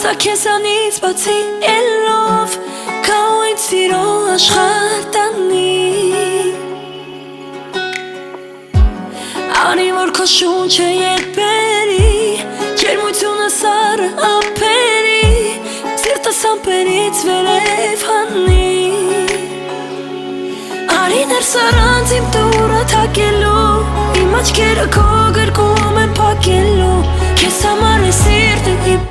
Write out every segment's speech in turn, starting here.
Սա քեզանից բացի ելով Կա ինձ սիրո աշխատանի Անի որ քո շունչը երբերի Ջերմությունը սառը ափերի Սիրտս ամպերից վերև հանի Արի ներս առանց իմ դուռը թակելու Իմ աչքերը քո գրկում են փակելու Քեզ համար է սիրտը իմ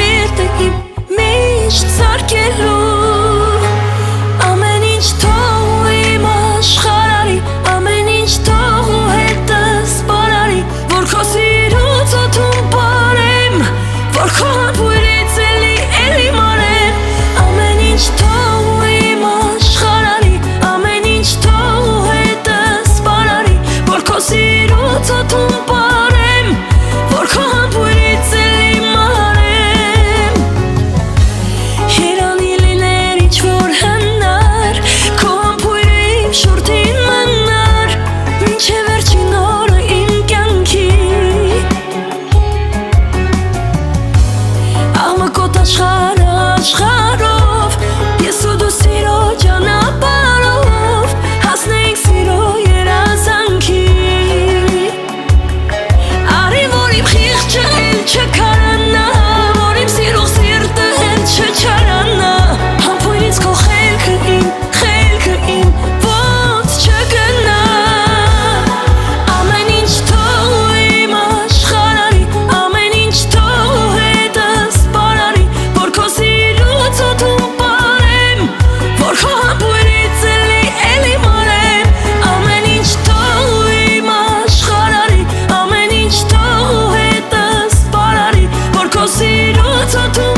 միշտ սարքելու Ամեն ինչ թող իմ աշխարհարի Ամեն ինչ թող ու հետս բարարի Որ քո սիրուց օդում բարեմ Որ քո համբույրից էլի մարեմ Ամեն ինչ թող իմ աշխարհարի Ամեն ինչ թող ու հետս բարարի Որ քո սիրուց օդում բարեմ Որ քո համբույրից էլի մարեմ Աշխարհով ես ու դու սիրո ճանապարհով հասնենք սիրո երազանքի Արի որ իմ խիղճը էլ չքարանա որ իմ սիրող սիրտը էլ չչարանա Համբույրից քո խելքը իմ ոնց չգնա Ամեն ինչ թող իմ աշխարհարի Ամեն ինչ թող ու հետս բարարի Որ քո Otum parem, vor kho hamburit eli marem Amen ինչ թող իմ աշխարհարի Amen ինչ թող հետս բարարի Որ քո սիրուց օդում